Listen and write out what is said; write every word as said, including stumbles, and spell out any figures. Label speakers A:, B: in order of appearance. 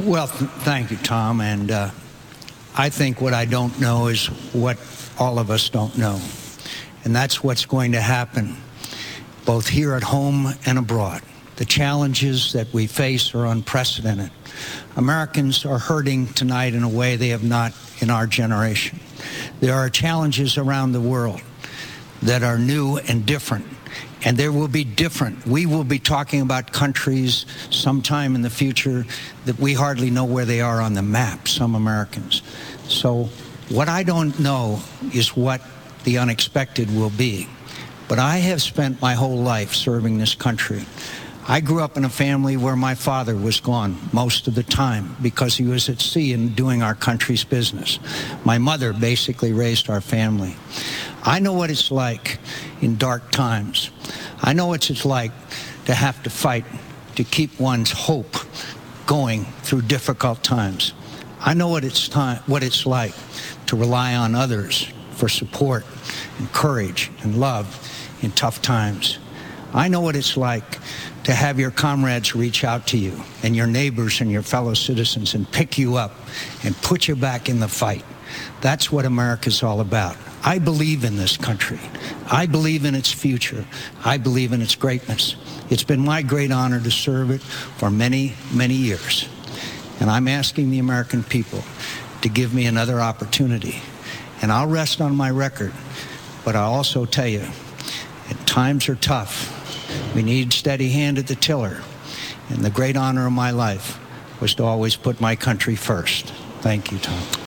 A: Well, th- thank you, Tom. And uh, I think what I don't know is what all of us don't know. And that's what's going to happen both here at home and abroad. The challenges that we face are unprecedented. Americans are hurting tonight in a way they have not in our generation. There are challenges around the world that are new and different, and there will be different. We will be talking about countries sometime in the future that we hardly know where they are on the map, some Americans. So what I don't know is what the unexpected will be. But I have spent my whole life serving this country. I grew up in a family where my father was gone most of the time because he was at sea and doing our country's business. My mother basically raised our family. I know what it's like in dark times. I know what it's like to have to fight to keep one's hope going through difficult times. I know what it's time, what it's like to rely on others for support and courage and love in tough times. I know what it's like to have your comrades reach out to you and your neighbors and your fellow citizens and pick you up and put you back in the fight. That's what America's all about. I believe in this country. I believe in its future. I believe in its greatness. It's been my great honor to serve it for many, many years. And I'm asking the American people to give me another opportunity. And I'll rest on my record, but I'll also tell you, times are tough. We need steady hand at the tiller. And the great honor of my life was to always put my country first. Thank you, Tom.